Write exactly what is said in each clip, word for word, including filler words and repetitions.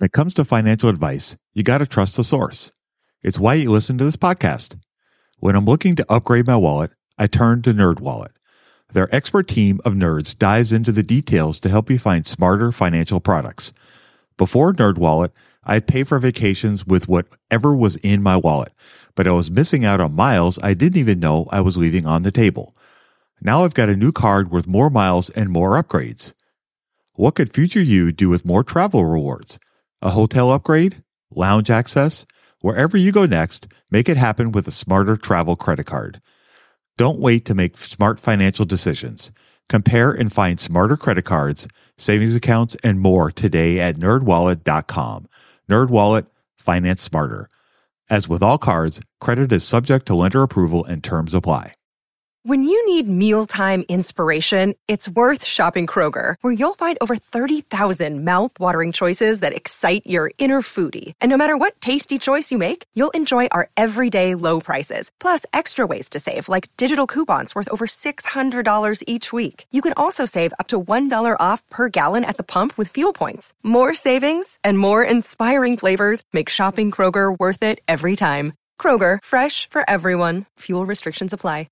When it comes to financial advice, you got to trust the source. It's why you listen to this podcast. When I'm looking to upgrade my wallet, I turn to NerdWallet. Their expert team of nerds dives into the details to help you find smarter financial products. Before NerdWallet, I'd pay for vacations with whatever was in my wallet, but I was missing out on miles I didn't even know I was leaving on the table. Now I've got a new card worth more miles and more upgrades. What could future you do with more travel rewards? A hotel upgrade? Lounge access? Wherever you go next, make it happen with a smarter travel credit card. Don't wait to make smart financial decisions. Compare and find smarter credit cards, savings accounts, and more today at nerd wallet dot com. NerdWallet, finance smarter. As with all cards, credit is subject to lender approval and terms apply. When you need mealtime inspiration, it's worth shopping Kroger, where you'll find over thirty thousand mouth-watering choices that excite your inner foodie. And no matter what tasty choice you make, you'll enjoy our everyday low prices, plus extra ways to save, like digital coupons worth over six hundred dollars each week. You can also save up to one dollar off per gallon at the pump with fuel points. More savings and more inspiring flavors make shopping Kroger worth it every time. Kroger, fresh for everyone. Fuel restrictions apply.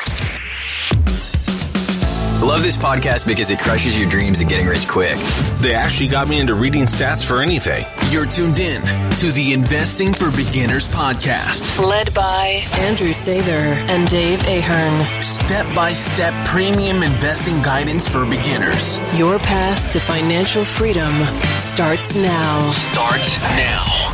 Love this podcast because it crushes your dreams of getting rich quick. They actually got me into reading stats for anything. You're tuned in to the Investing for Beginners podcast. Led by Andrew Sather and Dave Ahern. Step-by-step premium investing guidance for beginners. Your path to financial freedom starts now. Starts now.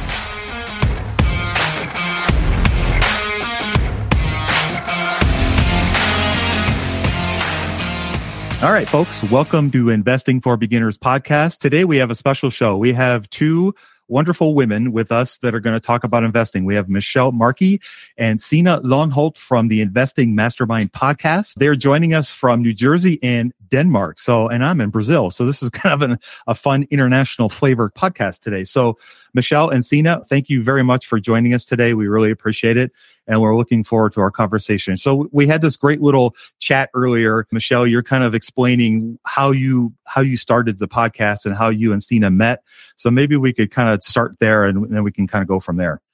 All right, folks, welcome to Investing for Beginners podcast. Today we have a special show. We have two wonderful women with us that are going to talk about investing. We have Michelle Markey and Sina Lonholt from the Investing Mastermind podcast. They're joining us from New Jersey and Denmark. So, and I'm in Brazil. So this is kind of an, a fun international flavor podcast today. So Michelle and Sina, thank you very much for joining us today. We really appreciate it. And we're looking forward to our conversation. So we had this great little chat earlier. Michelle, you're kind of explaining how you how you started the podcast and how you and Sina met. So maybe we could kind of start there and then we can kind of go from there.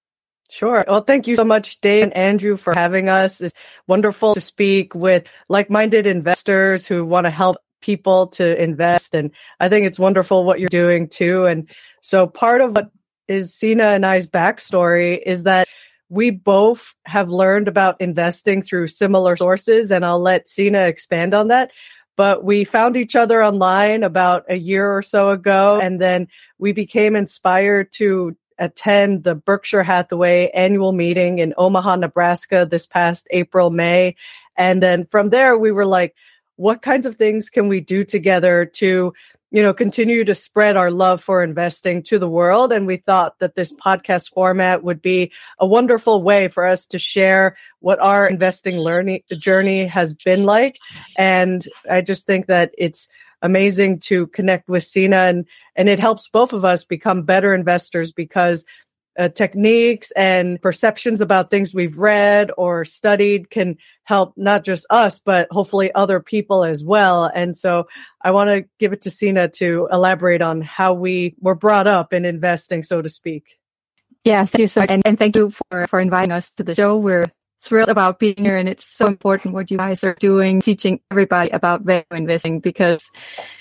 Sure. Well, thank you so much, Dave and Andrew, for having us. It's wonderful to speak with like-minded investors who want to help people to invest. And I think it's wonderful what you're doing too. And so part of what is Sina and I's backstory is that we both have learned about investing through similar sources, and I'll let Sina expand on that. But we found each other online about a year or so ago, and then we became inspired to attend the Berkshire Hathaway annual meeting in Omaha, Nebraska this past April, May. And then from there, we were like, what kinds of things can we do together to, you know, continue to spread our love for investing to the world? And we thought that this podcast format would be a wonderful way for us to share what our investing learning journey has been like. And I just think that it's amazing to connect with Sina, and, and it helps both of us become better investors because uh, techniques and perceptions about things we've read or studied can help not just us, but hopefully other people as well. And so I want to give it to Sina to elaborate on how we were brought up in investing, so to speak. Yeah, thank you so much. And, and thank you for, for inviting us to the show. We're thrilled about being here, and it's so important what you guys are doing, teaching everybody about value investing, because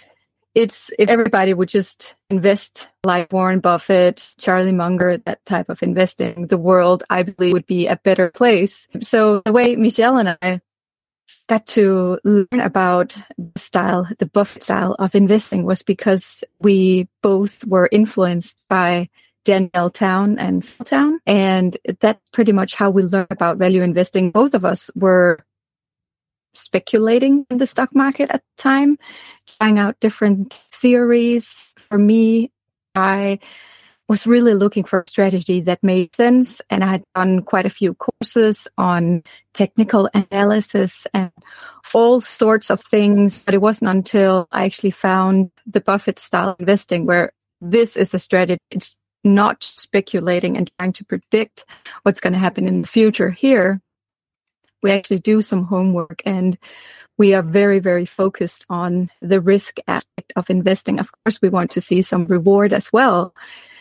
it's, if everybody would just invest like Warren Buffett, Charlie Munger, that type of investing, the world, I believe, would be a better place. So the way Michelle and I got to learn about the style, the Buffett style of investing, was because we both were influenced by Danielle Town and Phil Town. And that's pretty much how we learned about value investing. Both of us were speculating in the stock market at the time, trying out different theories. For me, I was really looking for a strategy that made sense. And I had done quite a few courses on technical analysis and all sorts of things. But it wasn't until I actually found the Buffett style investing where this is a strategy. It's not speculating and trying to predict what's going to happen in the future. Here, we actually do some homework, and we are very, very focused on the risk aspect of investing. Of course, we want to see some reward as well,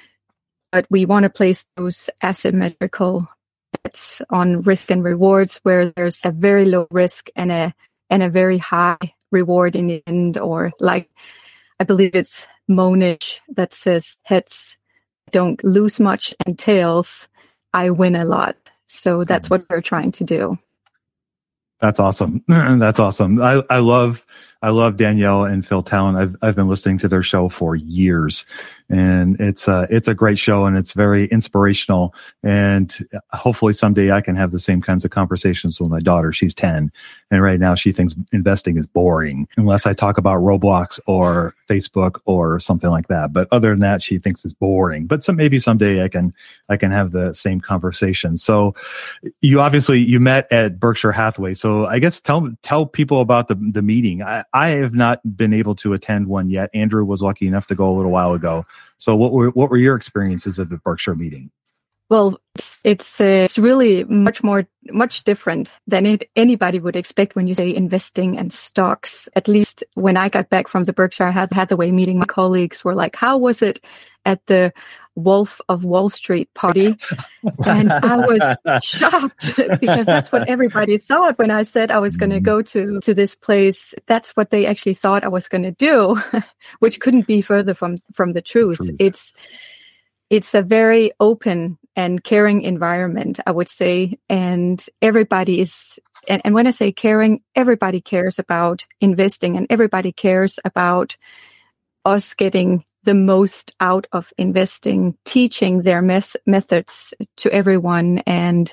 but we want to place those asymmetrical bets on risk and rewards where there's a very low risk and a and a very high reward in the end. Or like, I believe it's Monich that says, heads don't lose much and tails, I win a lot. So that's what we're trying to do. That's awesome. That's awesome. I, I love, I love Danielle and Phil Talon. I've, I've been listening to their show for years, and it's a, it's a great show, and it's very inspirational. And hopefully someday I can have the same kinds of conversations with my daughter. She's ten. And right now she thinks investing is boring unless I talk about Roblox or Facebook or something like that. But other than that, she thinks it's boring. But some, maybe someday I can, I can have the same conversation. So you obviously, you met at Berkshire Hathaway. So I guess tell, tell people about the, the meeting. I, I have not been able to attend one yet. Andrew was lucky enough to go a little while ago. So what were, what were your experiences at the Berkshire meeting? Well, it's it's, uh, it's really much more, much different than it, anybody would expect when you say investing and stocks. At least when I got back from the Berkshire Hathaway meeting, my colleagues were like, how was it at the Wolf of Wall Street party? And I was shocked because that's what everybody thought when I said I was going to go to, to this place. That's what they actually thought I was going to do, which couldn't be further from, from the truth. truth. It's, it's a very open and caring environment, I would say. And everybody is, and, and when I say caring, everybody cares about investing, and everybody cares about us getting the most out of investing, teaching their mes- methods to everyone, and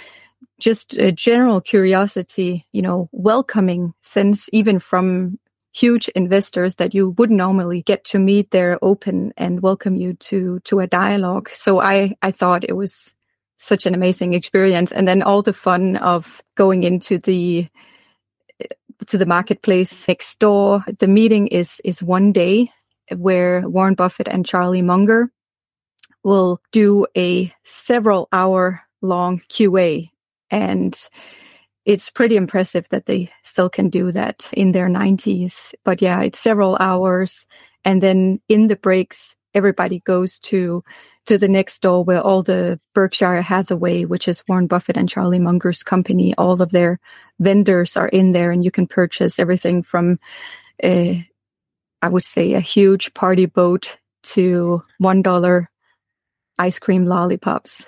just a general curiosity, you know, welcoming sense, even from huge investors that you wouldn't normally get to meet. They're open and welcome you to to a dialogue. So I, I thought it was such an amazing experience. And then all the fun of going into the to the marketplace next door. The meeting is is one day where Warren Buffett and Charlie Munger will do a several hour long Q A. And it's pretty impressive that they still can do that in their nineties. But yeah, it's several hours. And then in the breaks, everybody goes to to the next door where all the Berkshire Hathaway, which is Warren Buffett and Charlie Munger's company, all of their vendors are in there, and you can purchase everything from, uh, I would say, a huge party boat to one dollar ice cream lollipops.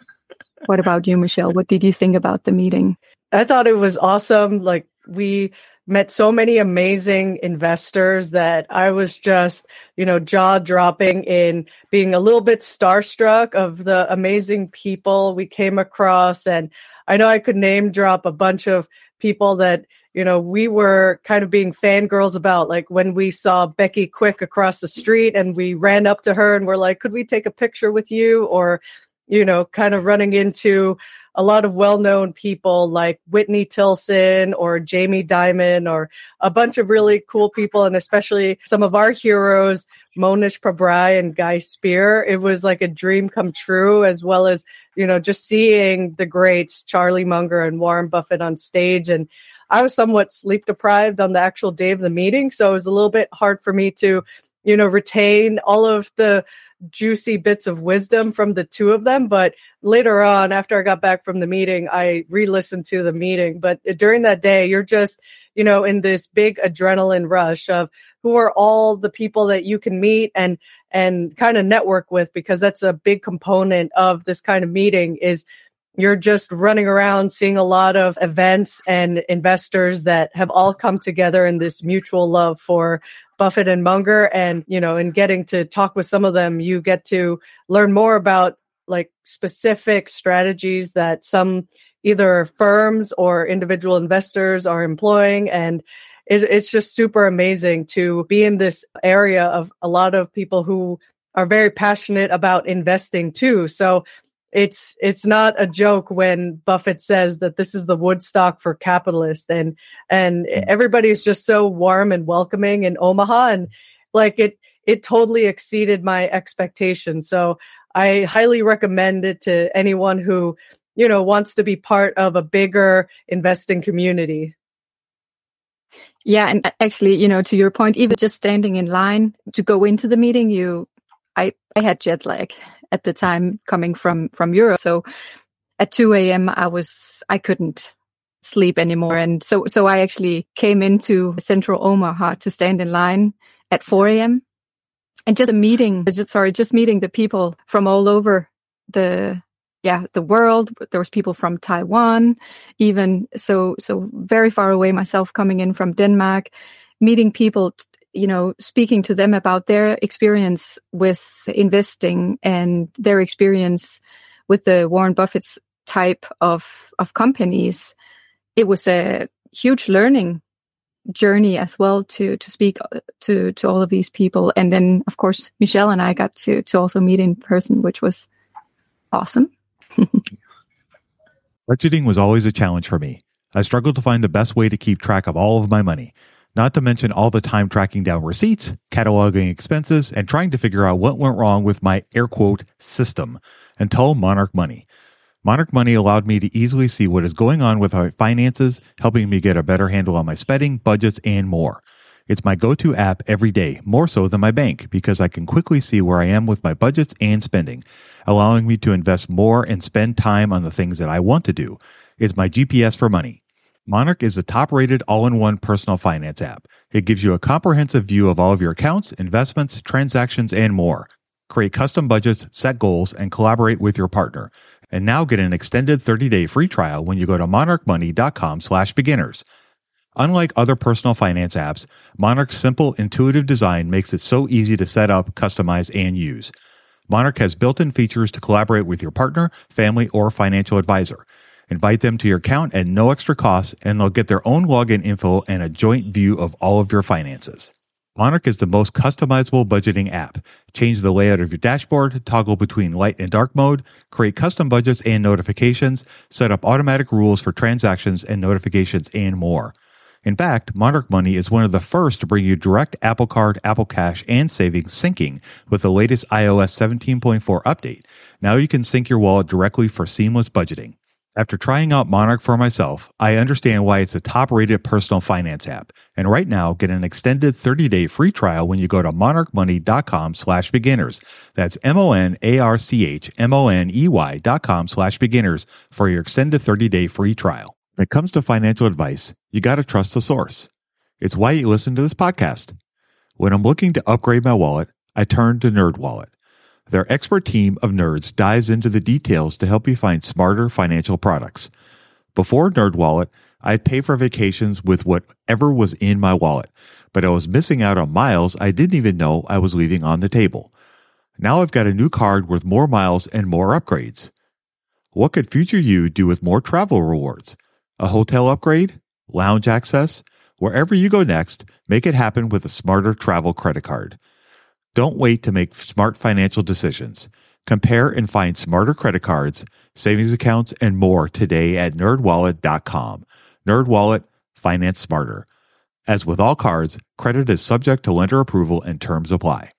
What about you, Michelle? What did you think about the meeting? I thought it was awesome. Like, we met so many amazing investors that I was just, you know, jaw dropping in being a little bit starstruck of the amazing people we came across. And I know I could name drop a bunch of people that, you know, we were kind of being fangirls about, like when we saw Becky Quick across the street and we ran up to her and we're like, could we take a picture with you? Or, you know, kind of running into a lot of well-known people like Whitney Tilson or Jamie Dimon, or a bunch of really cool people, and especially some of our heroes, Mohnish Pabrai and Guy Spear. It was like a dream come true, as well as, you know, just seeing the greats, Charlie Munger and Warren Buffett on stage. And I was somewhat sleep deprived on the actual day of the meeting, so it was a little bit hard for me to, you know, retain all of the juicy bits of wisdom from the two of them. But later on, after I got back from the meeting, I re-listened to the meeting. But during that day, you're just, you know, in this big adrenaline rush of who are all the people that you can meet and and kind of network with, because that's a big component of this kind of meeting. Is you're just running around seeing a lot of events and investors that have all come together in this mutual love for Buffett and Munger. And, you know, in getting to talk with some of them, you get to learn more about like specific strategies that some either firms or individual investors are employing. And it, it's just super amazing to be in this area of a lot of people who are very passionate about investing too. So it's it's not a joke when Buffett says that this is the Woodstock for capitalists, and and everybody is just so warm and welcoming in Omaha, and like it it totally exceeded my expectations. So I highly recommend it to anyone who, you know, wants to be part of a bigger investing community. Yeah, and actually, you know, to your point, even just standing in line to go into the meeting, you, I, I had jet lag at the time coming from from Europe, so at two a.m. I was I couldn't sleep anymore, and so so I actually came into Central Omaha to stand in line at four a.m. and just a meeting, just sorry, just meeting the people from all over the. Yeah, the world. There was people from Taiwan, even so, so very far away. Myself coming in from Denmark, meeting people, you know, speaking to them about their experience with investing and their experience with the Warren Buffett's type of of companies. It was a huge learning journey as well to to speak to to all of these people, and then of course Michelle and I got to to also meet in person, which was awesome. Budgeting was always a challenge for me. I struggled to find the best way to keep track of all of my money, not to mention all the time tracking down receipts, cataloging expenses, and trying to figure out what went wrong with my air quote system until Monarch Money. Monarch Money allowed me to easily see what is going on with my finances, helping me get a better handle on my spending, budgets, and more. It's my go-to app every day, more so than my bank, because I can quickly see where I am with my budgets and spending, allowing me to invest more and spend time on the things that I want to do. It's my G P S for money. Monarch is the top-rated all-in-one personal finance app. It gives you a comprehensive view of all of your accounts, investments, transactions, and more. Create custom budgets, set goals, and collaborate with your partner. And now get an extended thirty-day free trial when you go to monarchmoney.com slash beginners. Unlike other personal finance apps, Monarch's simple, intuitive design makes it so easy to set up, customize, and use. Monarch has built-in features to collaborate with your partner, family, or financial advisor. Invite them to your account at no extra cost, and they'll get their own login info and a joint view of all of your finances. Monarch is the most customizable budgeting app. Change the layout of your dashboard, toggle between light and dark mode, create custom budgets and notifications, set up automatic rules for transactions and notifications, and more. In fact, Monarch Money is one of the first to bring you direct Apple Card, Apple Cash, and savings syncing with the latest i O S seventeen point four update. Now you can sync your wallet directly for seamless budgeting. After trying out Monarch for myself, I understand why it's a top-rated personal finance app. And right now, get an extended thirty-day free trial when you go to monarchmoney.com slash beginners. That's M-O-N-A-R-C-H-M-O-N-E-Y dot com slash beginners for your extended thirty-day free trial. When it comes to financial advice, you got to trust the source. It's why you listen to this podcast. When I'm looking to upgrade my wallet, I turn to NerdWallet. Their expert team of nerds dives into the details to help you find smarter financial products. Before NerdWallet, I'd pay for vacations with whatever was in my wallet, but I was missing out on miles I didn't even know I was leaving on the table. Now I've got a new card with more miles and more upgrades. What could future you do with more travel rewards? A hotel upgrade? Lounge access? Wherever you go next, make it happen with a smarter travel credit card. Don't wait to make smart financial decisions. Compare and find smarter credit cards, savings accounts, and more today at nerd wallet dot com. NerdWallet, finance smarter. As with all cards, credit is subject to lender approval and terms apply.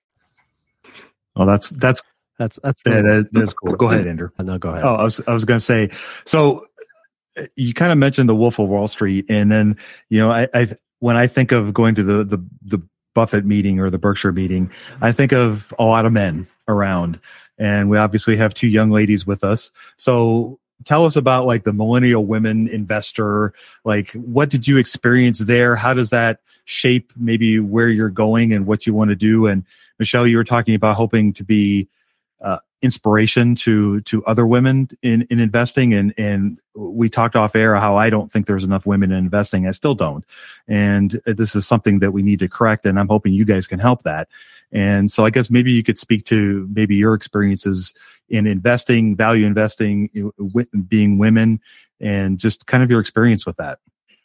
Well, that's that's that's that's, that, that, that's cool. Go ahead, Andrew. No, go ahead. Oh, I was I was going to say. So you kind of mentioned the Wolf of Wall Street, and then you know, I, I when I think of going to the the the Buffett meeting or the Berkshire meeting, I think of a lot of men around, and we obviously have two young ladies with us. So tell us about like the millennial women investor. Like, what did you experience there? How does that shape maybe where you're going and what you want to do? And Michelle, you were talking about hoping to be uh, inspiration to to other women in, in investing, and and we talked off air how I don't think there's enough women in investing. I still don't, and this is something that we need to correct, and I'm hoping you guys can help that. And so I guess maybe you could speak to maybe your experiences in investing, value investing, being women, and just kind of your experience with that.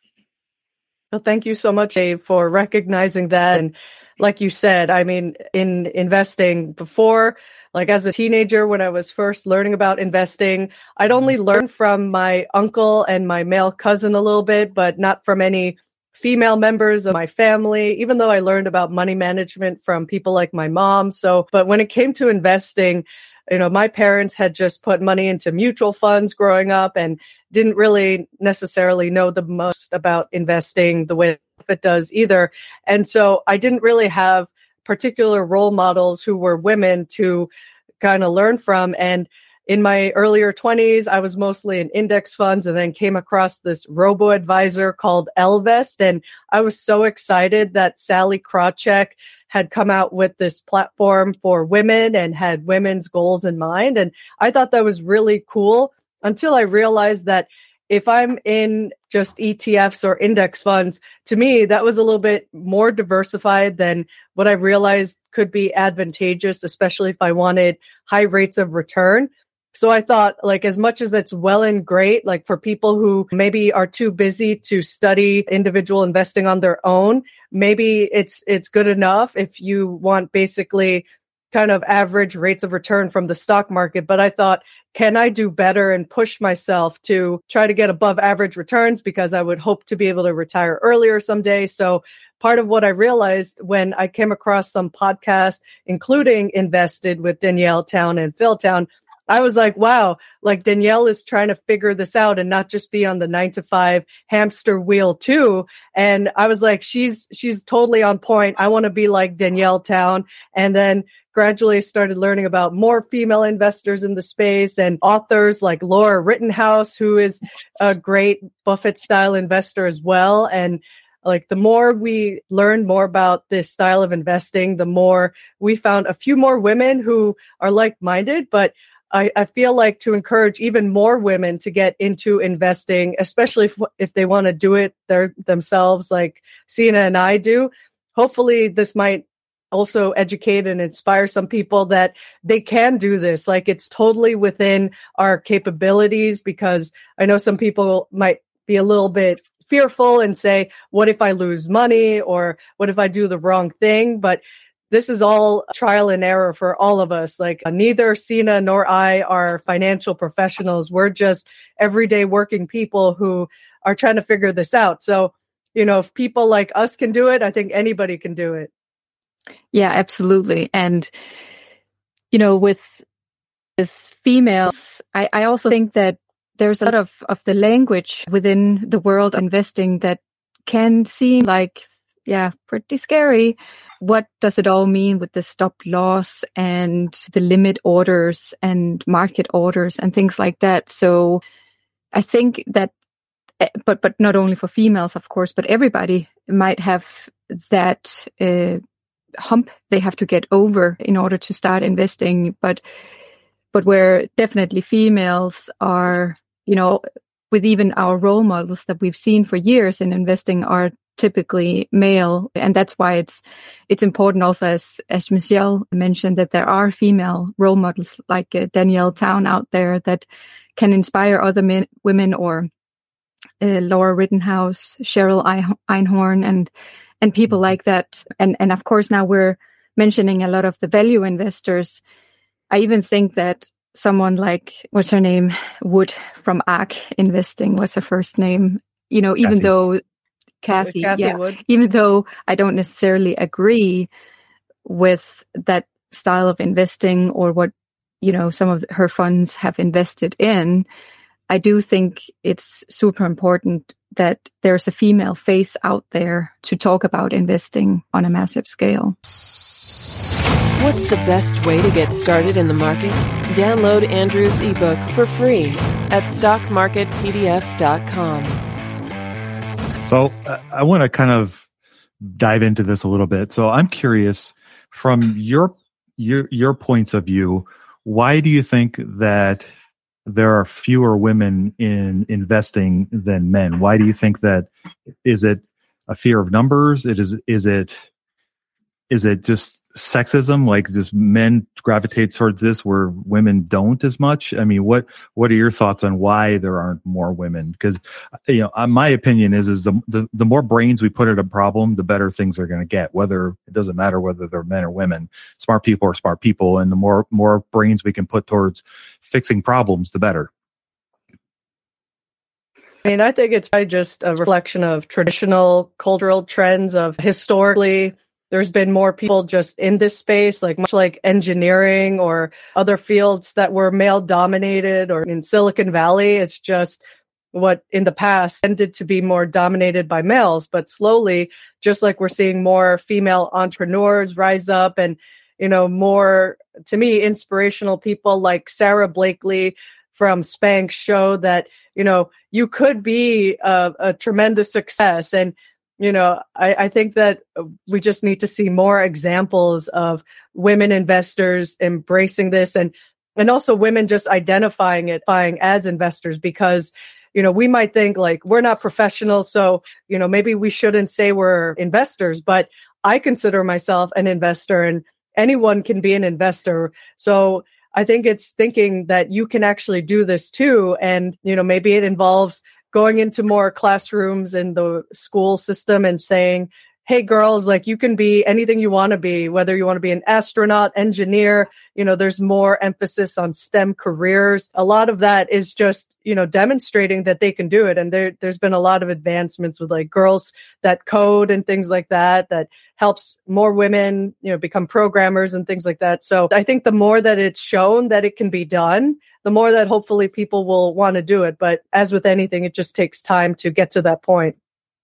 Well, thank you so much, Dave, for recognizing that. And like you said, I mean, in investing before, like as a teenager, when I was first learning about investing, I'd only learned from my uncle and my male cousin a little bit, but not from any female members of my family, even though I learned about money management from people like my mom. So, but when it came to investing, you know, my parents had just put money into mutual funds growing up and didn't really necessarily know the most about investing the way Buffett does either. And so I didn't really have particular role models who were women to kind of learn from. And in my earlier twenties, I was mostly in index funds and then came across this robo-advisor called Ellevest. And I was so excited that Sally Krawcheck had come out with this platform for women and had women's goals in mind. And I thought that was really cool until I realized that if I'm in just E T Fs or index funds, to me, that was a little bit more diversified than what I realized could be advantageous, especially if I wanted high rates of return. So I thought, like, as much as that's well and great, like for people who maybe are too busy to study individual investing on their own, maybe it's it's good enough if you want basically kind of average rates of return from the stock market. But I thought, can I do better and push myself to try to get above average returns, because I would hope to be able to retire earlier someday. So part of what I realized when I came across some podcasts, including Invested with Danielle Town and Phil Town, I was like, wow, like Danielle is trying to figure this out and not just be on the nine to five hamster wheel too. And I was like, she's, she's totally on point. I want to be like Danielle Town. And then gradually started learning about more female investors in the space and authors like Laura Rittenhouse, who is a great Buffett style investor as well. And like the more we learned more about this style of investing, the more we found a few more women who are like-minded, but I, I feel like to encourage even more women to get into investing, especially if, if they want to do it their, themselves, like Sina and I do. Hopefully this might also educate and inspire some people that they can do this. Like it's totally within our capabilities, because I know some people might be a little bit fearful and say, what if I lose money, or what if I do the wrong thing? But this is all trial and error for all of us. Like uh, neither Sina nor I are financial professionals. We're just everyday working people who are trying to figure this out. So, you know, if people like us can do it, I think anybody can do it. Yeah, absolutely. And, you know, with, with females, I, I also think that there's a lot of, of the language within the world of investing that can seem like, yeah, pretty scary. What does it all mean with the stop loss and the limit orders and market orders and things like that? So I think that, but but not only for females, of course, but everybody might have that uh, hump they have to get over in order to start investing. But but where definitely females are, you know, with even our role models that we've seen for years in investing are typically male. And that's why it's it's important also, as as Michelle mentioned, that there are female role models like uh, Danielle Town out there that can inspire other men, women, or uh, Laura Rittenhouse, Cheryl Einhorn, and and people like that. And and of course, now we're mentioning a lot of the value investors. I even think that someone like, what's her name, Wood from ARK Investing was her first name, you know, even Kathy. though Kathy, Kathy yeah, Wood. Even though I don't necessarily agree with that style of investing or what, you know, some of her funds have invested in, I do think it's super important that there's a female face out there to talk about investing on a massive scale. What's the best way to get started in the market? Download Andrew's ebook for free at stock market p d f dot com. So uh, I want to kind of dive into this a little bit. So I'm curious, from your your your points of view, why do you think that there are fewer women in investing than men? Why do you think that? Is it a fear of numbers? It is. Is it? Is it just sexism? Like, just men gravitate towards this where women don't as much? I mean, what what are your thoughts on why there aren't more women? Because, you know, my opinion is is the, the the more brains we put at a problem, the better things are going to get. Whether it doesn't matter whether they're men or women, smart people are smart people, and the more more brains we can put towards fixing problems, the better. I mean, I think it's probably just a reflection of traditional cultural trends of historically. There's been more people just in this space, like much like engineering or other fields that were male dominated, or in Silicon Valley, it's just what in the past tended to be more dominated by males. But slowly, just like we're seeing more female entrepreneurs rise up and, you know, more, to me, inspirational people like Sarah Blakely from Spanx show that, you know, you could be a, a tremendous success. And, you know, I, I think that we just need to see more examples of women investors embracing this, and and also women just identifying it as investors, because, you know, we might think like we're not professionals, so, you know, maybe we shouldn't say we're investors, but I consider myself an investor, and anyone can be an investor. So I think it's thinking that you can actually do this too. And, you know, maybe it involves going into more classrooms in the school system and saying, hey, girls, like you can be anything you want to be, whether you want to be an astronaut, engineer, you know, there's more emphasis on STEM careers. A lot of that is just, you know, demonstrating that they can do it. And there, there's been a lot of advancements with like girls that code and things like that, that helps more women, you know, become programmers and things like that. So I think the more that it's shown that it can be done, the more that hopefully people will want to do it. But as with anything, it just takes time to get to that point.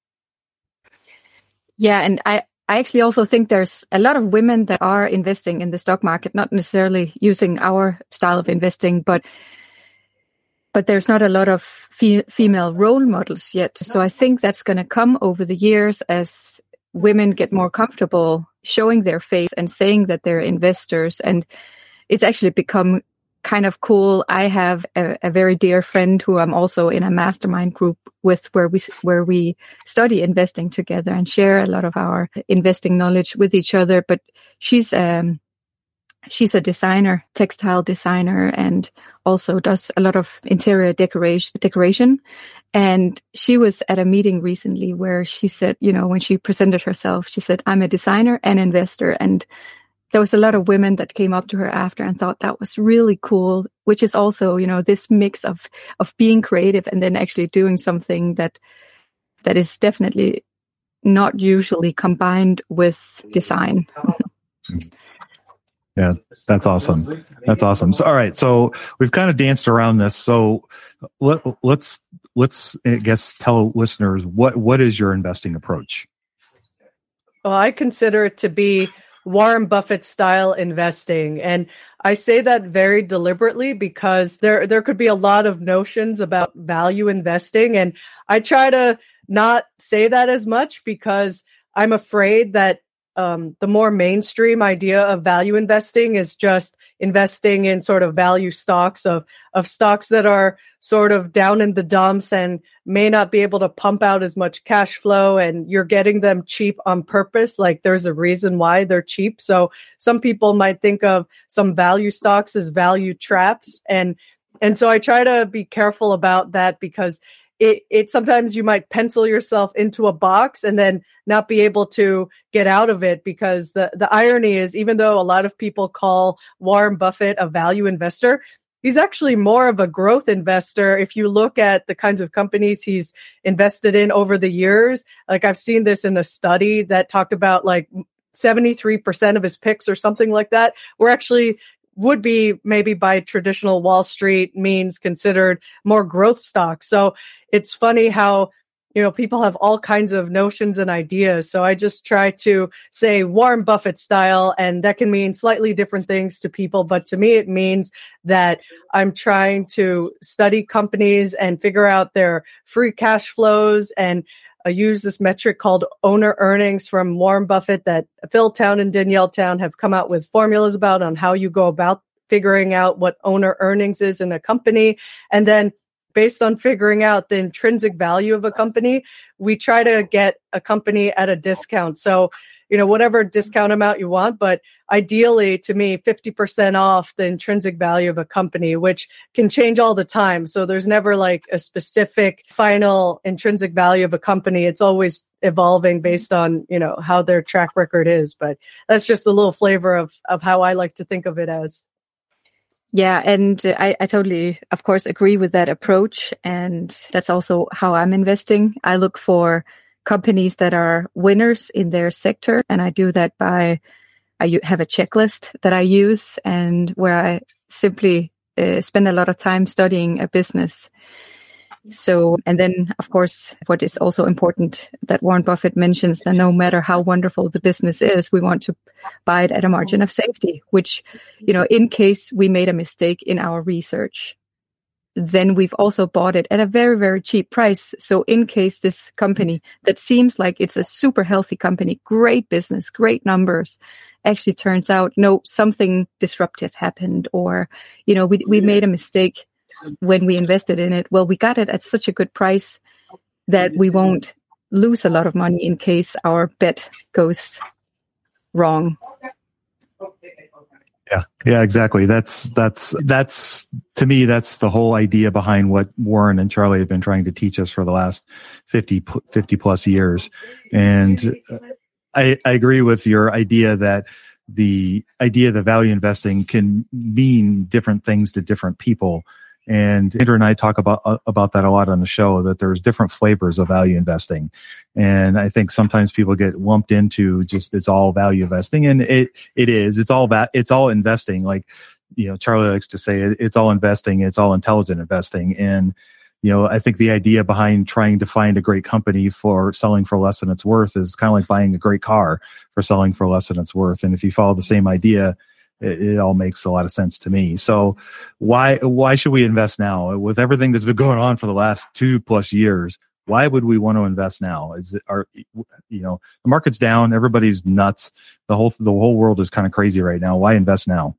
Yeah, and I, I actually also think there's a lot of women that are investing in the stock market, not necessarily using our style of investing, but but there's not a lot of fe- female role models yet. So I think that's going to come over the years as women get more comfortable showing their face and saying that they're investors. And it's actually become kind of cool. I have a, a very dear friend who I'm also in a mastermind group with, where we where we study investing together and share a lot of our investing knowledge with each other. But she's um she's a designer, textile designer, and also does a lot of interior decoration decoration. And she was at a meeting recently where she said, you know, when she presented herself, she said, I'm a designer and investor. And there was a lot of women that came up to her after and thought that was really cool, which is also, you know, this mix of, of being creative and then actually doing something that, that is definitely not usually combined with design. Yeah, that's awesome. That's awesome. So, all right. So we've kind of danced around this. So let, let's, let's, I guess, tell listeners what, what is your investing approach? Well, I consider it to be Warren Buffett style investing. And I say that very deliberately because there, there could be a lot of notions about value investing. And I try to not say that as much because I'm afraid that um, the more mainstream idea of value investing is just investing in sort of value stocks of, of stocks that are sort of down in the dumps and may not be able to pump out as much cash flow, and you're getting them cheap on purpose. Like there's a reason why they're cheap. So some people might think of some value stocks as value traps. And, and so I try to be careful about that because it, it sometimes you might pencil yourself into a box and then not be able to get out of it, because the, the irony is, even though a lot of people call Warren Buffett a value investor, he's actually more of a growth investor. If you look at the kinds of companies he's invested in over the years, like I've seen this in a study that talked about like seventy-three percent of his picks or something like that were actually would be maybe by traditional Wall Street means considered more growth stocks. So it's funny how, you know, people have all kinds of notions and ideas. So I just try to say Warren Buffett style, and that can mean slightly different things to people. But to me, it means that I'm trying to study companies and figure out their free cash flows. And I use this metric called owner earnings from Warren Buffett that Phil Town and Danielle Town have come out with formulas about on how you go about figuring out what owner earnings is in a company. And then based on figuring out the intrinsic value of a company, we try to get a company at a discount. So, you know, whatever discount amount you want, but ideally to me, fifty percent off the intrinsic value of a company, which can change all the time. So there's never like a specific final intrinsic value of a company. It's always evolving based on, you know, how their track record is. But that's just a little flavor of, of how I like to think of it as. Yeah, and I, I totally, of course, agree with that approach. And that's also how I'm investing. I look for companies that are winners in their sector. And I do that by, I have a checklist that I use and where I simply uh, spend a lot of time studying a business. So, and then, of course, what is also important that Warren Buffett mentions, that no matter how wonderful the business is, we want to buy it at a margin of safety, which, you know, in case we made a mistake in our research, then we've also bought it at a very, very cheap price. So in case this company that seems like it's a super healthy company, great business, great numbers, actually turns out, no, something disruptive happened, or, you know, we we made a mistake when we invested in it. Well, we got it at such a good price that we won't lose a lot of money in case our bet goes wrong. Yeah, yeah, exactly. That's, that's, that's, to me, that's the whole idea behind what Warren and Charlie have been trying to teach us for the last fifty, fifty plus years. And I, I agree with your idea that the idea that value investing can mean different things to different people. And Andrew and I talk about uh, about that a lot on the show, that there's different flavors of value investing. And I think sometimes people get lumped into just it's all value investing, and it it is. It's all va- it's all investing. Like, you know, Charlie likes to say, it's all investing. It's all intelligent investing. And, you know, I think the idea behind trying to find a great company for selling for less than it's worth is kind of like buying a great car for selling for less than it's worth. And if you follow the same idea, It, it all makes a lot of sense to me. So why why should we invest now? With everything that's been going on for the last two plus years, why would we want to invest now? Is it our, you know, the market's down, everybody's nuts. The whole the whole world is kind of crazy right now. Why invest now?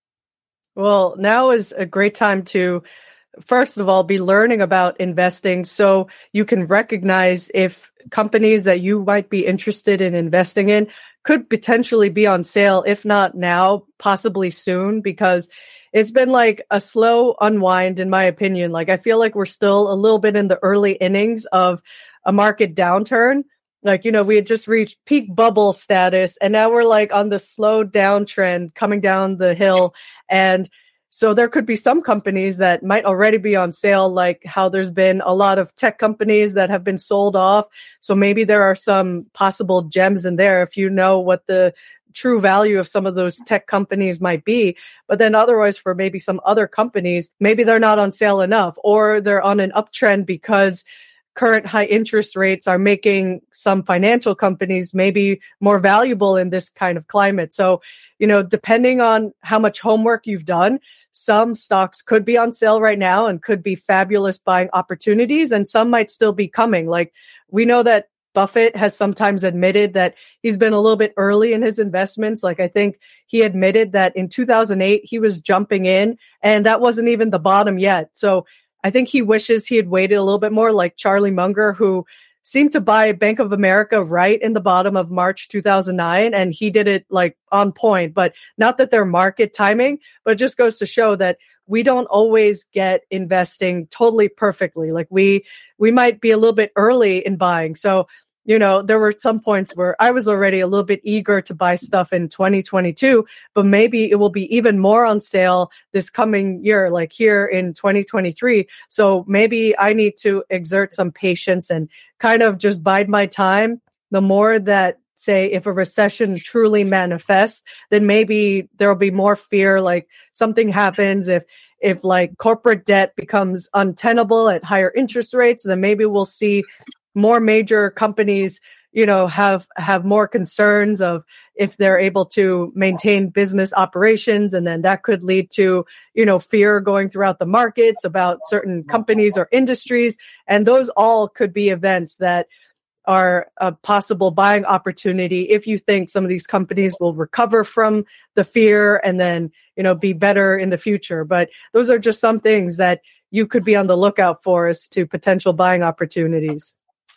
Well, now is a great time to, first of all, be learning about investing so you can recognize if companies that you might be interested in investing in could potentially be on sale, if not now, possibly soon, because it's been like a slow unwind, in my opinion. Like, I feel like we're still a little bit in the early innings of a market downturn. Like, you know, we had just reached peak bubble status, and now we're like on the slow downtrend coming down the hill. And so there could be some companies that might already be on sale, like how there's been a lot of tech companies that have been sold off. So maybe there are some possible gems in there if you know what the true value of some of those tech companies might be. But then otherwise, for maybe some other companies, maybe they're not on sale enough, or they're on an uptrend because current high interest rates are making some financial companies maybe more valuable in this kind of climate. So, you know, depending on how much homework you've done, some stocks could be on sale right now and could be fabulous buying opportunities, and some might still be coming. Like, we know that Buffett has sometimes admitted that he's been a little bit early in his investments. Like, I think he admitted that in two thousand eight, he was jumping in and that wasn't even the bottom yet. So I think he wishes he had waited a little bit more, like Charlie Munger, who seemed to buy Bank of America right in the bottom of March two thousand nine. And he did it like on point, but not that they're market timing, but it just goes to show that we don't always get investing totally perfectly. Like we, we might be a little bit early in buying. So, you know, there were some points where I was already a little bit eager to buy stuff in twenty twenty-two, but maybe it will be even more on sale this coming year, like here in twenty twenty-three. So maybe I need to exert some patience and kind of just bide my time. The more that, say, if a recession truly manifests, then maybe there'll be more fear, like something happens. If, if like corporate debt becomes untenable at higher interest rates, then maybe we'll see more major companies, you know, have, have more concerns of if they're able to maintain business operations. And then that could lead to, you know, fear going throughout the markets about certain companies or industries. And those all could be events that are a possible buying opportunity if you think some of these companies will recover from the fear and then, you know, be better in the future. But those are just some things that you could be on the lookout for as to potential buying opportunities.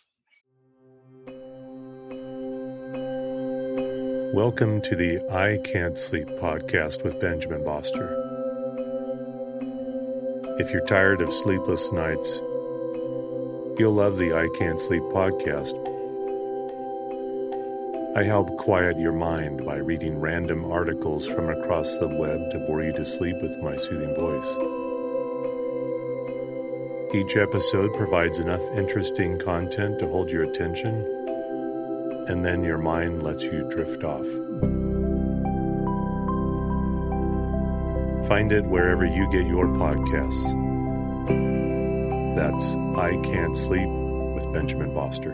Welcome to the I Can't Sleep podcast with Benjamin Boster. If you're tired of sleepless nights, you'll love the I Can't Sleep podcast. I help quiet your mind by reading random articles from across the web to bore you to sleep with my soothing voice. Each episode provides enough interesting content to hold your attention, and then your mind lets you drift off. Find it wherever you get your podcasts. That's I Can't Sleep with Benjamin Foster.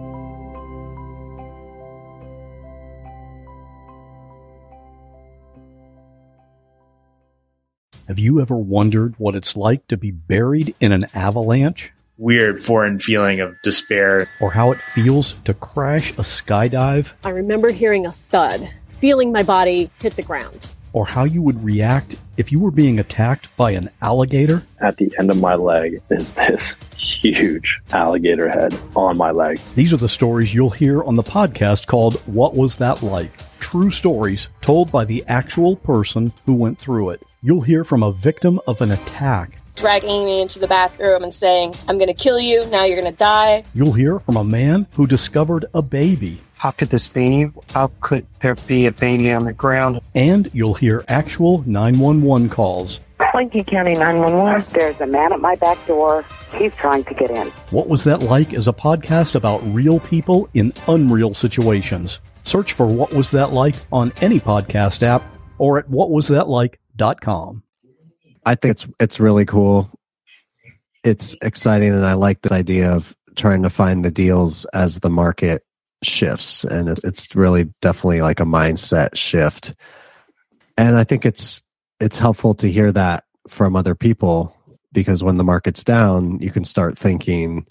Have you ever wondered what it's like to be buried in an avalanche? Weird foreign feeling of despair. Or how it feels to crash a skydive? I remember hearing a thud, feeling my body hit the ground. Or how you would react if you were being attacked by an alligator? At the end of my leg is this huge alligator head on my leg. These are the stories you'll hear on the podcast called What Was That Like? True stories told by the actual person who went through it. You'll hear from a victim of an attack. Dragging me into the bathroom and saying, I'm going to kill you, now you're going to die. You'll hear from a man who discovered a baby. How could this be? How could there be a baby on the ground? And you'll hear actual nine one one calls. Lincoln County nine one one. There's a man at my back door. He's trying to get in. What Was That Like is a podcast about real people in unreal situations. Search for What Was That Like on any podcast app or at what was that like dot com. I think it's it's really cool. It's exciting, and I like this idea of trying to find the deals as the market shifts, and it's, it's really definitely like a mindset shift. And I think it's it's helpful to hear that from other people, because when the market's down, you can start thinking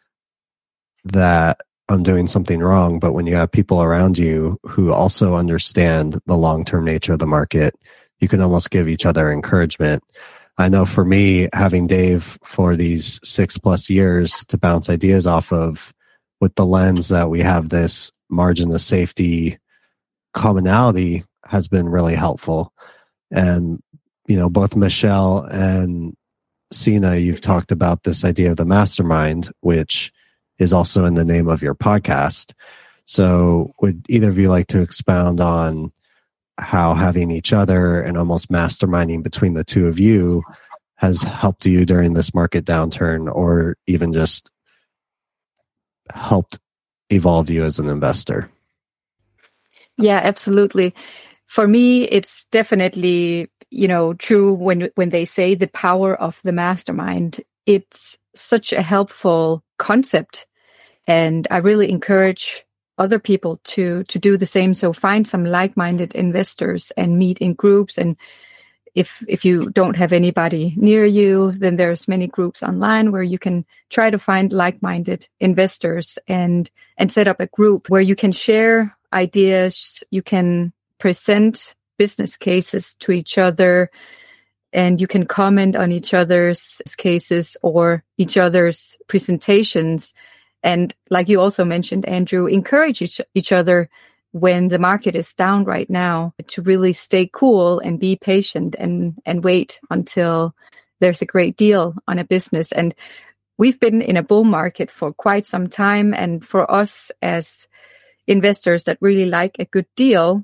that I'm doing something wrong. But when you have people around you who also understand the long-term nature of the market, you can almost give each other encouragement. I know for me, having Dave for these six plus years to bounce ideas off of, with the lens that we have this margin of safety commonality, has been really helpful. And, you know, both Michelle and Sina, you've talked about this idea of the mastermind, which is also in the name of your podcast. So would either of you like to expound on how having each other and almost masterminding between the two of you has helped you during this market downturn, or even just helped evolve you as an investor? Yeah, absolutely. For me, it's definitely, you know, true when when they say the power of the mastermind. It's such a helpful concept, and I really encourage other people to to do the same. So find some like-minded investors and meet in groups. And if if you don't have anybody near you, then there's many groups online where you can try to find like-minded investors and and set up a group where you can share ideas, you can present business cases to each other, and you can comment on each other's cases or each other's presentations. And like you also mentioned, Andrew, encourage each, each other when the market is down right now to really stay cool and be patient and, and wait until there's a great deal on a business. And we've been in a bull market for quite some time. And for us as investors that really like a good deal,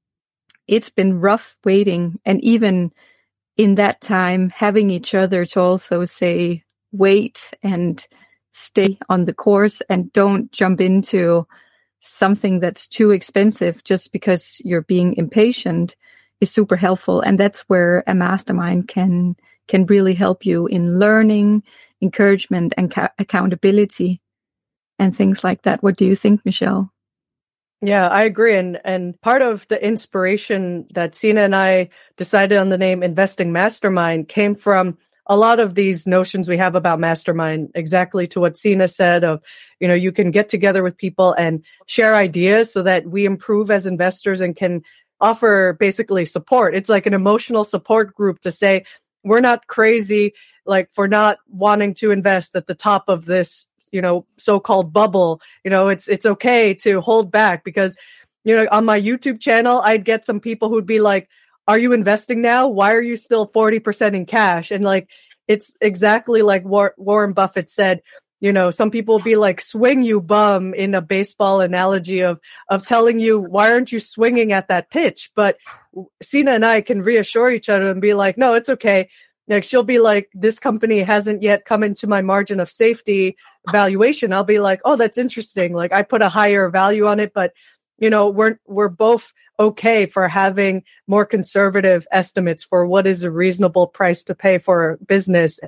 it's been rough waiting. And even in that time, having each other to also say, wait and stay on the course and don't jump into something that's too expensive just because you're being impatient is super helpful. And that's where a mastermind can can really help you in learning, encouragement, and ca- accountability and things like that. What do you think, Michelle? Yeah, I agree. And and part of the inspiration that Sina and I decided on the name Investing Mastermind came from a lot of these notions we have about mastermind, exactly to what Sina said of, you know, you can get together with people and share ideas so that we improve as investors and can offer basically support. It's like an emotional support group to say, we're not crazy, like for not wanting to invest at the top of this, you know, so-called bubble. You know, it's, it's okay to hold back because, you know, on my YouTube channel, I'd get some people who'd be like, are you investing now? Why are you still forty percent in cash? And like, it's exactly like War- Warren Buffett said, you know, some people will be like, swing you bum, in a baseball analogy of, of telling you, why aren't you swinging at that pitch? But Sina and I can reassure each other and be like, no, it's okay. Like she'll be like, this company hasn't yet come into my margin of safety valuation. I'll be like, oh, that's interesting. Like I put a higher value on it, but you know, we're, we're both okay for having more conservative estimates for what is a reasonable price to pay for a business.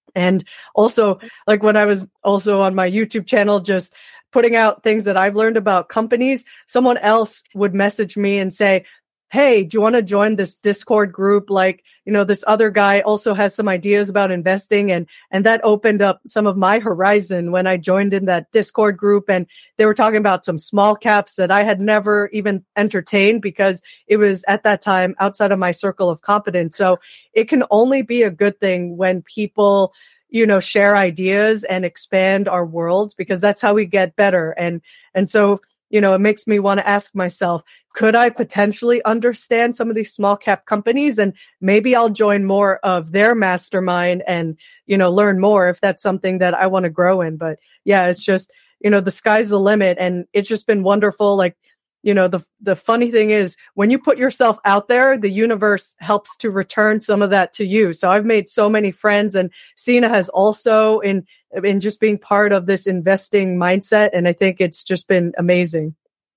And also, like when I was also on my YouTube channel, just putting out things that I've learned about companies, someone else would message me and say, hey, do you want to join this Discord group? Like, you know, this other guy also has some ideas about investing. And, and that opened up some of my horizon when I joined in that Discord group. And they were talking about some small caps that I had never even entertained because it was at that time outside of my circle of competence. So it can only be a good thing when people, you know, share ideas and expand our worlds, because that's how we get better. And, and so, you know, it makes me want to ask myself, could I potentially understand some of these small cap companies? And maybe I'll join more of their mastermind and, you know, learn more if that's something that I want to grow in. But yeah, it's just, you know, the sky's the limit, and it's just been wonderful. Like, you know, the, the funny thing is when you put yourself out there, the universe helps to return some of that to you. So I've made so many friends, and Sina has also in, in just being part of this investing mindset. And I think it's just been amazing.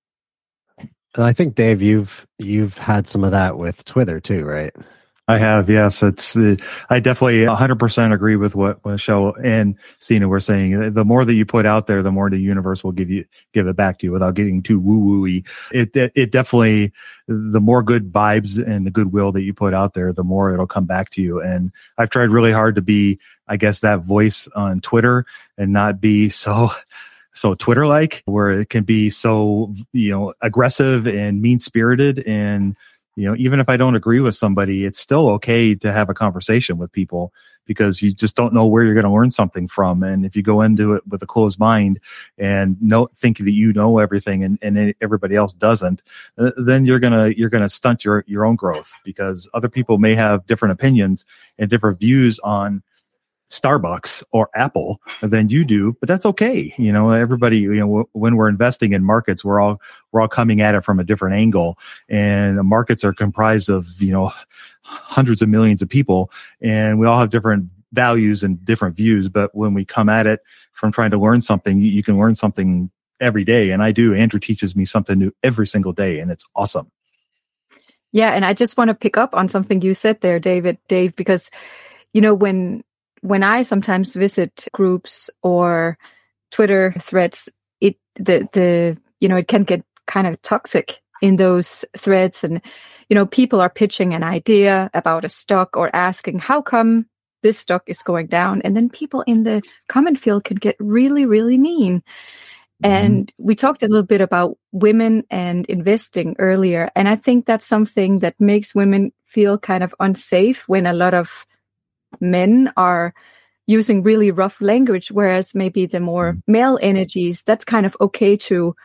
And I think, Dave, you've you've had some of that with Twitter too, right? I have, yes. It's the, I definitely one hundred percent agree with what Michelle and Sina were saying. The more that you put out there, the more the universe will give you give it back to you without getting too woo-woo-y. It, it it definitely, the more good vibes and the goodwill that you put out there, the more it'll come back to you. And I've tried really hard to be, I guess, that voice on Twitter and not be so. So Twitter-like, where it can be so, you know, aggressive and mean-spirited. And, you know, even if I don't agree with somebody, it's still okay to have a conversation with people, because you just don't know where you're going to learn something from. And if you go into it with a closed mind and know, think that you know everything and, and everybody else doesn't, uh, then you're going to, you're going to stunt your, your own growth, because other people may have different opinions and different views on Starbucks or Apple than you do, but that's okay. You know, everybody, you know, w- when we're investing in markets, we're all, we're all coming at it from a different angle, and the markets are comprised of, you know, hundreds of millions of people, and we all have different values and different views. But when we come at it from trying to learn something, you, you can learn something every day. And I do. Andrew teaches me something new every single day, and it's awesome. Yeah. And I just want to pick up on something you said there, David, Dave, because, you know, when, When I sometimes visit groups or Twitter threads, it the the you know it can get kind of toxic in those threads, and you know people are pitching an idea about a stock or asking how come this stock is going down, and then people in the comment field can get really really mean. Mm-hmm. And we talked a little bit about women and investing earlier, and I think that's something that makes women feel kind of unsafe when a lot of men are using really rough language, whereas maybe the more male energies, that's kind of okay to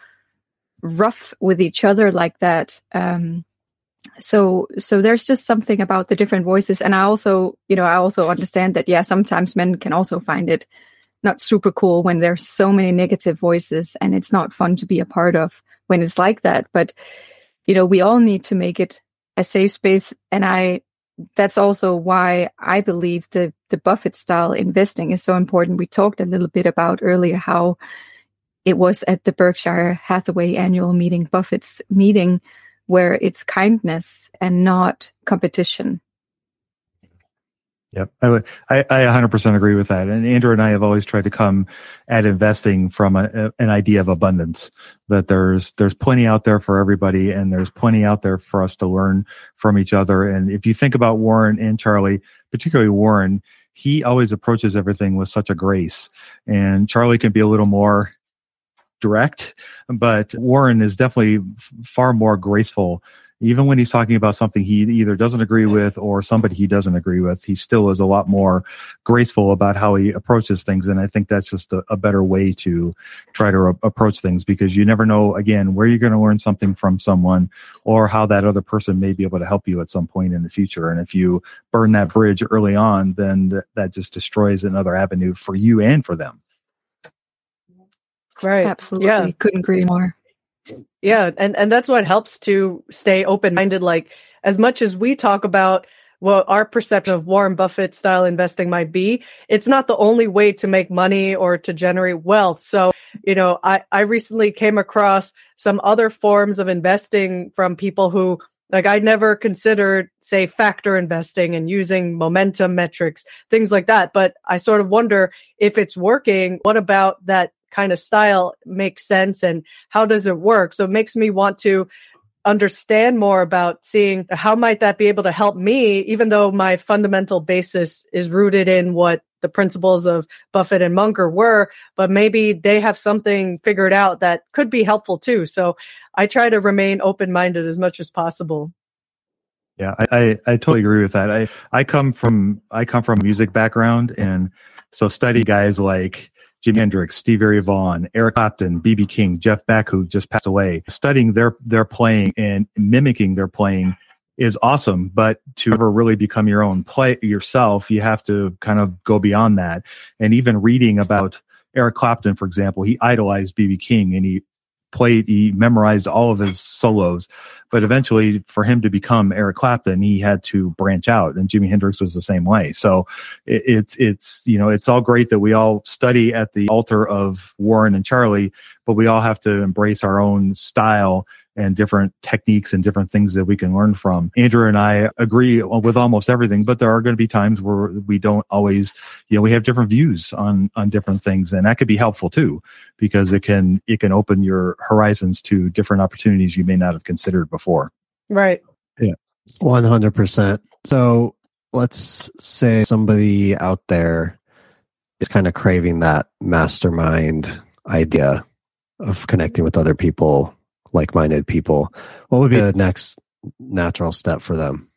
rough with each other like that. Um, so, so there's just something about the different voices. And I also, you know, I also understand that, yeah, sometimes men can also find it not super cool when there's so many negative voices, and it's not fun to be a part of when it's like that. But, you know, we all need to make it a safe space. And I, that's also why I believe the, the Buffett style investing is so important. We talked a little bit about earlier how it was at the Berkshire Hathaway annual meeting, Buffett's meeting, where it's kindness and not competition. Yep. I, I, I one hundred percent agree with that. And Andrew and I have always tried to come at investing from a, a, an idea of abundance, that there's, there's plenty out there for everybody, and there's plenty out there for us to learn from each other. And if you think about Warren and Charlie, particularly Warren, he always approaches everything with such a grace, and Charlie can be a little more direct, but Warren is definitely f- far more graceful. Even when he's talking about something he either doesn't agree with or somebody he doesn't agree with, he still is a lot more graceful about how he approaches things. And I think that's just a, a better way to try to a- approach things, because you never know, again, where you're going to learn something from someone, or how that other person may be able to help you at some point in the future. And if you burn that bridge early on, then th- that just destroys another avenue for you and for them. Right. Absolutely. Yeah. Couldn't agree more. Yeah. And, and that's what helps to stay open-minded. Like, as much as we talk about what our perception of Warren Buffett style investing might be, it's not the only way to make money or to generate wealth. So, you know, I, I recently came across some other forms of investing from people who Like I never considered, say, factor investing and using momentum metrics, things like that. But I sort of wonder if it's working. What about that kind of style makes sense and how does it work? So it makes me want to understand more about seeing how might that be able to help me, even though my fundamental basis is rooted in what the principles of Buffett and Munger were, but maybe they have something figured out that could be helpful too. So I try to remain open-minded as much as possible. Yeah, I, I, I totally agree with that. I, I come from I come from a music background, and so study guys like Jimi Hendrix, Stevie Ray Vaughan, Eric Clapton, B B King, Jeff Beck, who just passed away. Studying their their playing and mimicking their playing is awesome, but to ever really become your own play yourself, you have to kind of go beyond that. And even reading about Eric Clapton, for example, he idolized B B King and he played, he memorized all of his solos. But eventually, for him to become Eric Clapton, he had to branch out, and Jimi Hendrix was the same way. So it, it's it's you know it's all great that we all study at the altar of Warren and Charlie, but we all have to embrace our own style and different techniques and different things that we can learn from. Andrew and I agree with almost everything, but there are going to be times where we don't always, you know, we have different views on, on different things, and that could be helpful too, because it can, it can open your horizons to different opportunities you may not have considered before. Right. Yeah. one hundred percent. So let's say somebody out there is kind of craving that mastermind idea of connecting with other people, like-minded people. What would be the next natural step for them?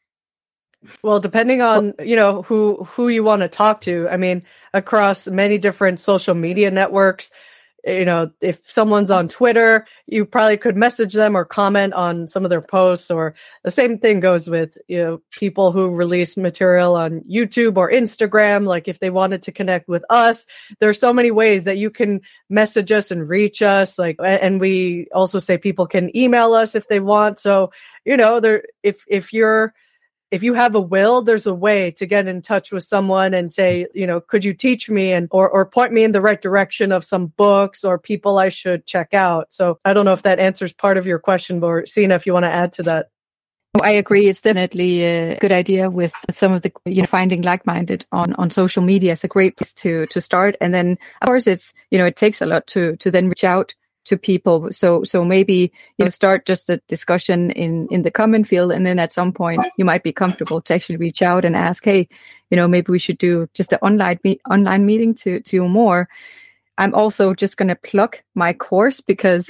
Well, depending on, you know, who who you want to talk to. I mean, across many different social media networks, you know, if someone's on Twitter, you probably could message them or comment on some of their posts, or the same thing goes with, you know, people who release material on YouTube or Instagram. Like if they wanted to connect with us, there's so many ways that you can message us and reach us. Like, and we also say people can email us if they want. So, you know, there, if, if you're, if you have a will, there's a way to get in touch with someone and say, you know, could you teach me and or or point me in the right direction of some books or people I should check out. So I don't know if that answers part of your question, but Sina, if you want to add to that. I agree. It's definitely a good idea with some of the, you know, finding like-minded on, on social media is a great place to, to start. And then, of course, it's, you know, it takes a lot to, to then reach out to people. So, so maybe, you know, start just a discussion in, in the comment field. And then at some point you might be comfortable to actually reach out and ask, hey, you know, maybe we should do just an online meet, online meeting to, to more. I'm also just going to plug my course because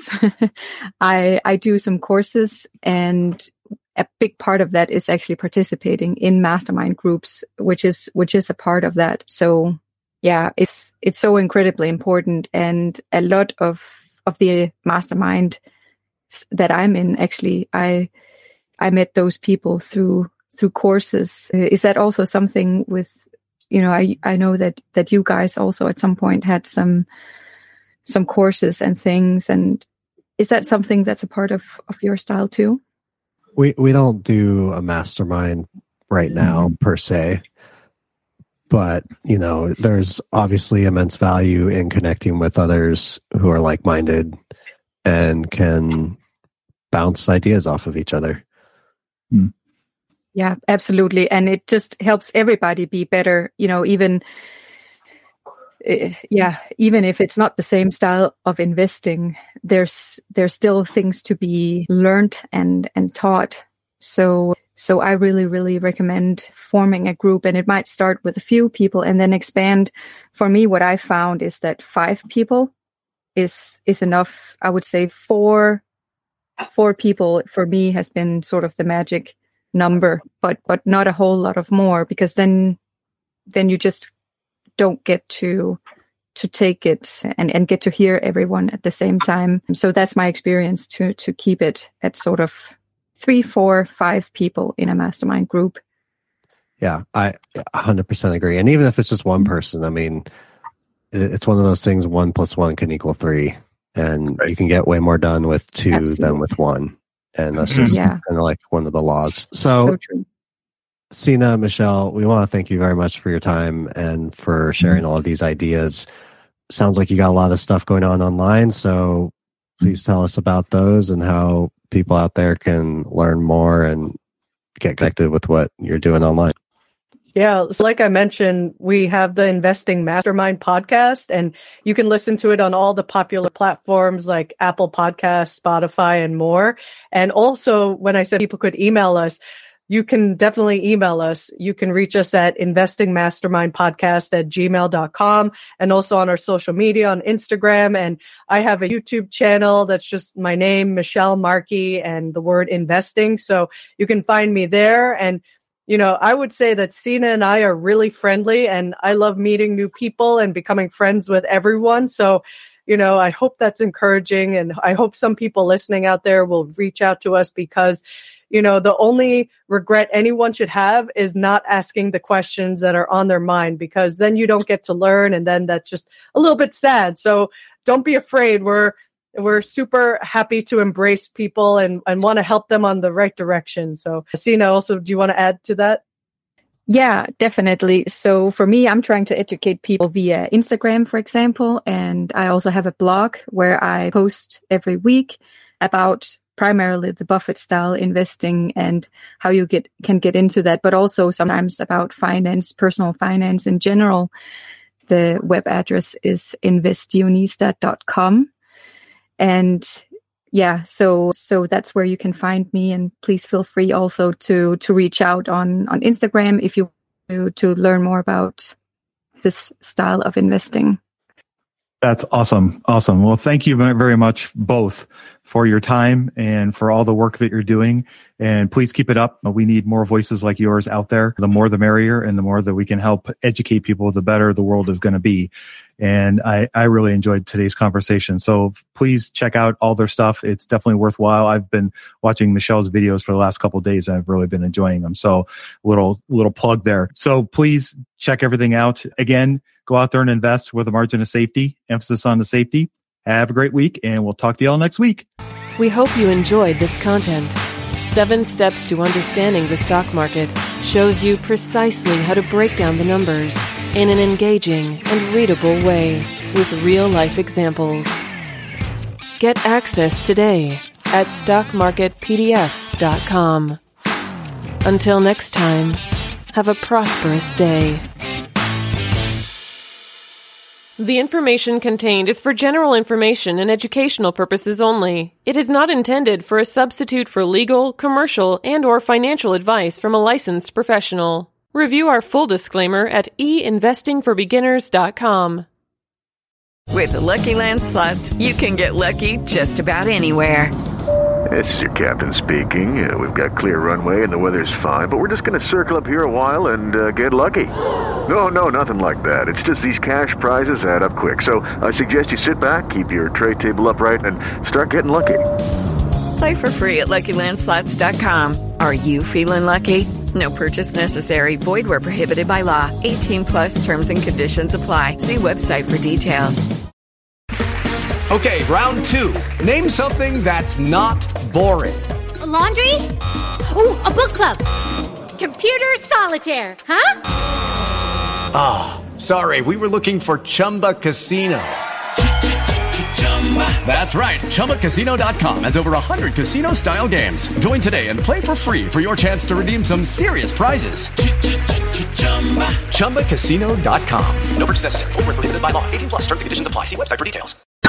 I, I do some courses, and a big part of that is actually participating in mastermind groups, which is, which is a part of that. So yeah, it's, it's so incredibly important. And a lot of, of the mastermind that I'm in, actually, I I met those people through through courses. Is that also something with, you know, I I know that that you guys also at some point had some some courses and things, and is that something that's a part of, of your style too? We we don't do a mastermind right now per se. But, you know, there's obviously immense value in connecting with others who are like-minded and can bounce ideas off of each other. Mm. Yeah, absolutely. And it just helps everybody be better, you know, even, uh, yeah, even if it's not the same style of investing, there's, there's still things to be learned and, and taught. So, so I really, really recommend forming a group, and it might start with a few people and then expand. For me, what I found is that five people is, is enough. I would say four, four people for me has been sort of the magic number, but, but not a whole lot of more, because then, then you just don't get to, to take it and, and get to hear everyone at the same time. So that's my experience, to, to keep it at sort of three, four, five people in a mastermind group. Yeah, I one hundred percent agree. And even if it's just one person, I mean, it's one of those things, one plus one can equal three. And right. You can get way more done with two Absolutely. Than with one. And that's just yeah. kind of like one of the laws. So, so true. Sina, Michelle, we want to thank you very much for your time and for sharing all of these ideas. Sounds like you got a lot of stuff going on online. So please tell us about those and how people out there can learn more and get connected with what you're doing online. Yeah, so like I mentioned, we have the Investing Mastermind podcast, and you can listen to it on all the popular platforms like Apple Podcasts, Spotify, and more. And also, when I said people could email us, you can definitely email us. You can reach us at investingmastermindpodcast at gmail dot com, and also on our social media on Instagram. And I have a YouTube channel that's just my name, Michelle Markey, and the word investing. So you can find me there. And you know, I would say that Sina and I are really friendly, and I love meeting new people and becoming friends with everyone. So, you know, I hope that's encouraging, and I hope some people listening out there will reach out to us, because, you know, the only regret anyone should have is not asking the questions that are on their mind, because then you don't get to learn, and then that's just a little bit sad. So don't be afraid. We're We're super happy to embrace people and, and want to help them on the right direction. So, Sina, also, do you want to add to that? Yeah, definitely. So for me, I'm trying to educate people via Instagram, for example. And I also have a blog where I post every week about primarily the Buffett style investing and how you get can get into that, but also sometimes about finance, personal finance in general. The web address is investionista dot com. And yeah, so so that's where you can find me. And please feel free also to to reach out on, on Instagram if you want to learn more about this style of investing. That's awesome. Awesome. Well, thank you very much both for your time and for all the work that you're doing. And please keep it up. We need more voices like yours out there. The more, the merrier. And the more that we can help educate people, the better the world is going to be. And I, I really enjoyed today's conversation. So please check out all their stuff. It's definitely worthwhile. I've been watching Michelle's videos for the last couple of days, and I've really been enjoying them. So little, little plug there. So please check everything out. Again, go out there and invest with a margin of safety, emphasis on the safety. Have a great week, and we'll talk to you all next week. We hope you enjoyed this content. Seven Steps to Understanding the Stock Market shows you precisely how to break down the numbers in an engaging and readable way with real-life examples. Get access today at stock market p d f dot com. Until next time, have a prosperous day. The information contained is for general information and educational purposes only. It is not intended for a substitute for legal, commercial, and or financial advice from a licensed professional. Review our full disclaimer at e investing for beginners dot com. With the Lucky Land Slots, you can get lucky just about anywhere. This is your captain speaking. Uh, we've got clear runway and the weather's fine, but we're just going to circle up here a while and uh, get lucky. No, no, nothing like that. It's just these cash prizes add up quick. So I suggest you sit back, keep your tray table upright, and start getting lucky. Play for free at lucky land slots dot com. Are you feeling lucky? No purchase necessary. Void where prohibited by law. eighteen plus terms and conditions apply. See website for details. Okay, round two. Name something that's not boring. A laundry? Ooh, a book club. Computer solitaire, huh? Ah, oh, sorry. We were looking for Chumba Casino. That's right. Chumba Casino dot com has over one hundred casino-style games. Join today and play for free for your chance to redeem some serious prizes. Chumba Casino dot com. No purchase necessary. Void where prohibited by law. eighteen plus terms and conditions apply. See website for details.